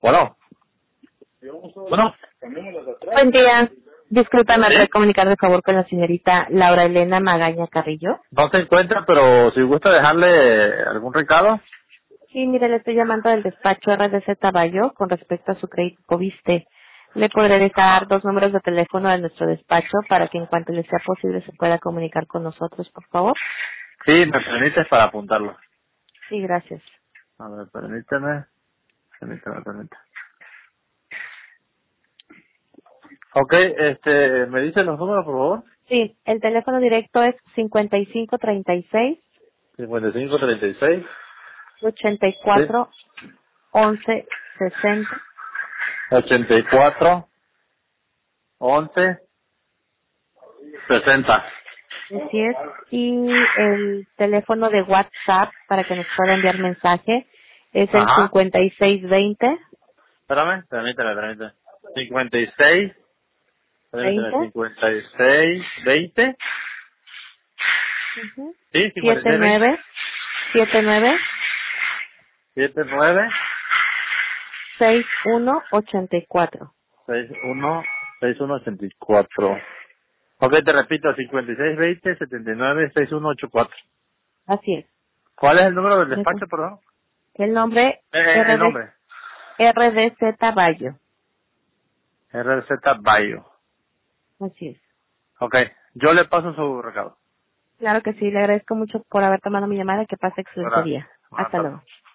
Bueno. Bueno. Buen día. Disculpa, ¿me ¿Sí? puede comunicar de favor con la señorita Laura Elena Magaña Carrillo? No se encuentra, pero si gusta dejarle algún recado. Sí, mire, le estoy llamando del despacho RDC Taballo con respecto a su crédito Coviste. Le podré dejar 2 números de teléfono de nuestro despacho para que en cuanto le sea posible se pueda comunicar con nosotros, por favor. Sí, me permites para apuntarlo. Sí, gracias. A ver, permíteme. Ok, ¿me dice los números, por favor? Sí, el teléfono directo es 5536 5536. 84 Sí. 11 60. 84 11 60. Así es. Y el teléfono de WhatsApp para que nos pueda enviar mensaje es el Ajá. 5620 Permíteme. 56. Permíteme, 20 20. Sí, 56 20. 79 79 79 6184. 61 6184. Ok, te repito, 56 20 79 6184. Así es. ¿Cuál es el número del despacho, perdón? El nombre El nombre. RDZ Bayo. RZ Bayo. Así es. Ok, yo le paso su recado. Claro que sí, le agradezco mucho por haber tomado mi llamada. Que pase excelente Gracias. día. Hasta luego.